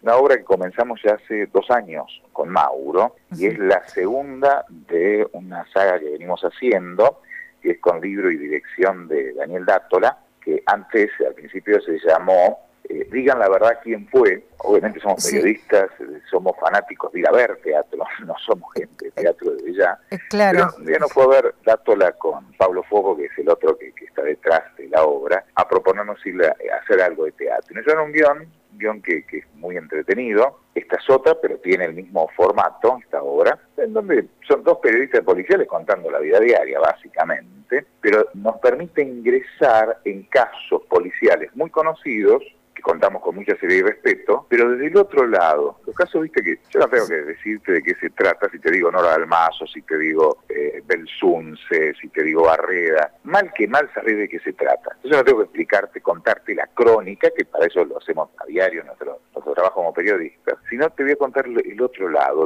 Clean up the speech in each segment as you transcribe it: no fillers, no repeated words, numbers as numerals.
una obra que comenzamos ya hace 2 años con Mauro, y es la segunda de una saga que venimos haciendo, que es con libro y dirección de Daniel Dátola, que antes, al principio, se llamó Digan la verdad quién fue. Obviamente somos periodistas, somos fanáticos de ir a ver teatro, no somos gente de teatro desde ya. Claro. Pero un día nos fue a ver Dátola con Pablo Fogo, que es el otro que está detrás de la obra, a proponernos ir a hacer algo de teatro. Y nos dieron un guión que es muy entretenido. Esta es otra, pero tiene el mismo formato, esta obra, en donde son 2 periodistas policiales contando la vida diaria, básicamente, pero nos permite ingresar en casos policiales muy conocidos, que contamos con mucha seriedad y respeto, pero desde el otro lado, los casos, viste, que yo no tengo que decirte de qué se trata, si te digo Nora Dalmazo, si te digo Belsunce, si te digo Barreda, mal que mal sabés de qué se trata. Entonces no tengo que explicarte, contarte la crónica, que para eso lo hacemos a diario en nuestro trabajo como periodistas, sino te voy a contar el otro lado,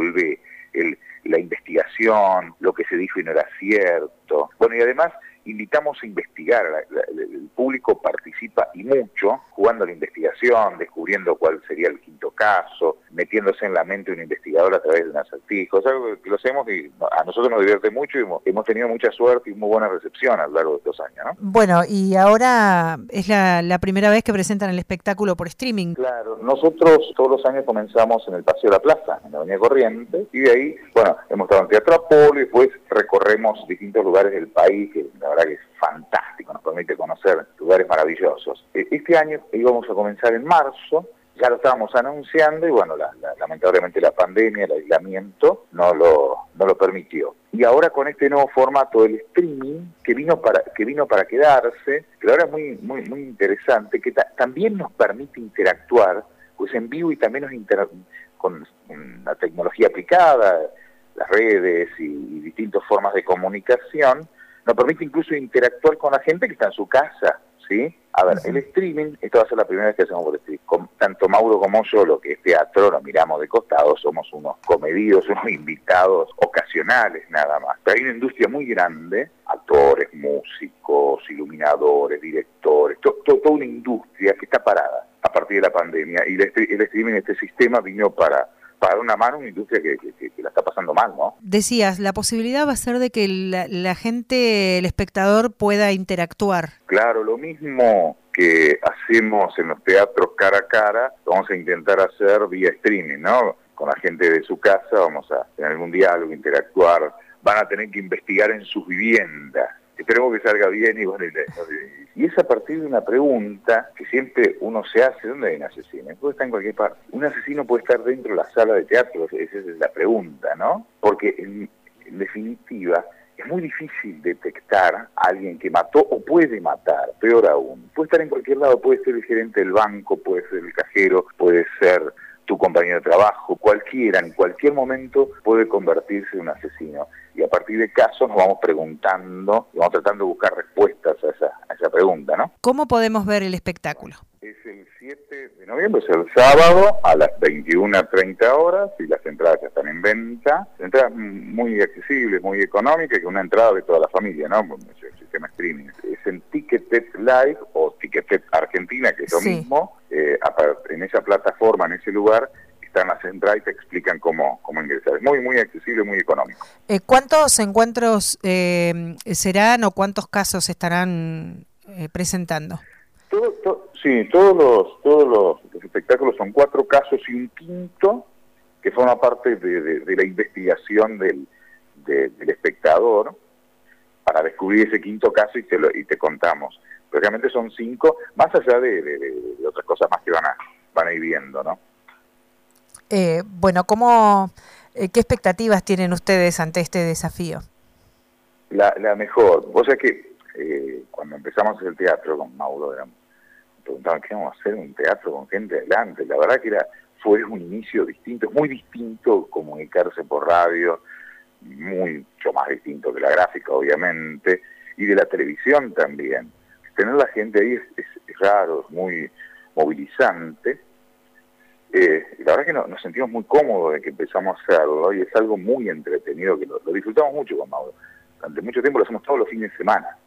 la investigación, lo que se dijo y no era cierto. Bueno, y además invitamos a investigar, el público participa y mucho, jugando a la investigación, descubriendo cuál sería el quinto caso, metiéndose en la mente de un investigador a través de un acertijo. Es algo que lo hacemos y a nosotros nos divierte mucho y hemos tenido mucha suerte y muy buena recepción a lo largo de estos años, ¿no? Bueno, y ahora es la primera vez que presentan el espectáculo por streaming. Claro, nosotros todos los años comenzamos en el Paseo de la Plaza, en la Avenida Corrientes, y de ahí, bueno, hemos estado en Teatro Apolo y después recorremos distintos lugares del país, que la verdad que es fantástico, nos permite conocer lugares maravillosos. Este año íbamos a comenzar en marzo, ya lo estábamos anunciando y bueno, lamentablemente la pandemia, el aislamiento no lo permitió. Y ahora con este nuevo formato del streaming que vino para quedarse, que ahora es muy interesante, que también nos permite interactuar pues en vivo y también con la tecnología aplicada, las redes y distintas formas de comunicación, nos permite incluso interactuar con la gente que está en su casa, ¿sí? A ver, el streaming, esto va a ser la primera vez que hacemos por streaming. Tanto Mauro como yo, lo que es teatro, lo miramos de costado, somos unos comedidos, unos invitados ocasionales nada más. Pero hay una industria muy grande, actores, músicos, iluminadores, directores, toda una industria que está parada a partir de la pandemia. Y el streaming, este sistema, vino para dar una mano a una industria que la está pasando mal, ¿no? Decías, la posibilidad va a ser de que la gente, el espectador, pueda interactuar. Claro, lo mismo que hacemos en los teatros cara a cara, lo vamos a intentar hacer vía streaming, ¿no? Con la gente de su casa vamos a tener algún diálogo, interactuar, van a tener que investigar en sus viviendas. Esperemos que salga bien y bueno, y es a partir de una pregunta que siempre uno se hace: ¿dónde hay un asesino? Puede estar en cualquier parte. Un asesino puede estar dentro de la sala de teatro, esa es la pregunta, ¿no? Porque en definitiva es muy difícil detectar a alguien que mató o puede matar, peor aún. Puede estar en cualquier lado, puede ser el gerente del banco, puede ser el cajero, puede ser tu compañero de trabajo, cualquiera, en cualquier momento puede convertirse en un asesino. Y a partir de casos nos vamos preguntando, vamos tratando de buscar respuestas a esa pregunta, ¿no? ¿Cómo podemos ver el espectáculo? Es el 7 de noviembre, es el sábado, a las 21:30 horas, y las entradas ya están en venta. Entradas muy accesibles, muy económicas, que una entrada de toda la familia, ¿no? El sistema streaming. Es en Ticketed Live o Ticketed Argentina, que es lo mismo. En esa plataforma, en ese lugar, están las entradas y te explican cómo ingresar. Es muy accesible, muy económico. ¿Cuántos encuentros serán o cuántos casos estarán presentando? Sí, todos los espectáculos son 4 casos y un quinto, que forma parte de la investigación del espectador, para descubrir ese quinto caso y te contamos. Pero realmente son 5, más allá de otras cosas más que van a ir viendo, ¿no? Bueno, ¿qué expectativas tienen ustedes ante este desafío? La mejor. Vos sabés que cuando empezamos el teatro con Mauro, preguntaban qué vamos a hacer, un teatro con gente adelante. La verdad que fue un inicio distinto, muy distinto comunicarse por radio, mucho más distinto que la gráfica, obviamente, y de la televisión también. Tener la gente ahí es raro, es muy movilizante. La verdad que nos sentimos muy cómodos de que empezamos a hacerlo, y es algo muy entretenido, que lo disfrutamos mucho con Mauro. Durante mucho tiempo lo hacemos todos los fines de semana,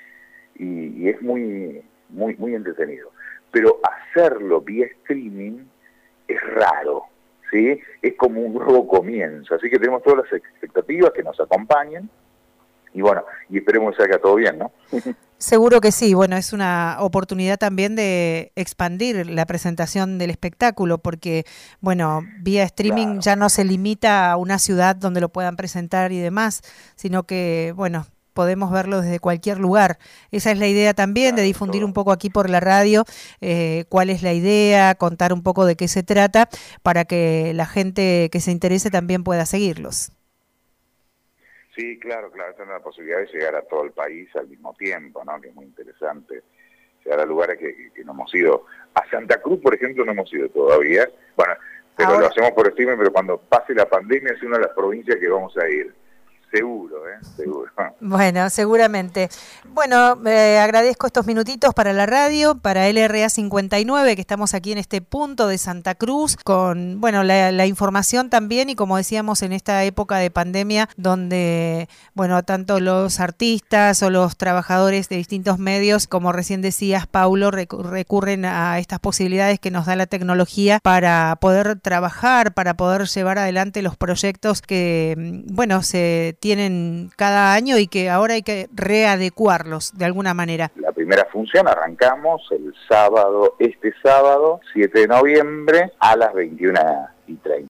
y es muy entretenido. Pero hacerlo vía streaming es raro, ¿sí? Es como un nuevo comienzo, así que tenemos todas las expectativas que nos acompañen, y bueno, y esperemos que salga todo bien, ¿no? Seguro que sí, bueno, es una oportunidad también de expandir la presentación del espectáculo, porque, bueno, vía streaming Claro, ya no se limita a una ciudad donde lo puedan presentar y demás, sino que, bueno, podemos verlo desde cualquier lugar. Esa es la idea también, de claro, difundir un todo. poco aquí por la radio cuál es la idea, contar un poco de qué se trata, para que la gente que se interese también pueda seguirlos. Sí, claro, esa es la posibilidad de llegar a todo el país al mismo tiempo, ¿no? Que es muy interesante, llegar a lugares que no hemos ido. A Santa Cruz, por ejemplo, no hemos ido todavía, bueno, pero lo Ahora, hacemos por streaming, pero cuando pase la pandemia es una de las provincias que vamos a ir, seguro, seguro. bueno, seguramente. Bueno, agradezco estos minutitos para la radio, para LRA 59, que estamos aquí en este punto de Santa Cruz, con bueno la información también, y como decíamos, en esta época de pandemia, donde bueno, tanto los artistas o los trabajadores de distintos medios, como recién decías, Paulo, recurren a estas posibilidades que nos da la tecnología para poder trabajar, para poder llevar adelante los proyectos que, bueno, se tienen cada año y que ahora hay que readecuarlos de alguna manera. La primera función arrancamos el sábado, este sábado, 7 de noviembre, a las 21:30.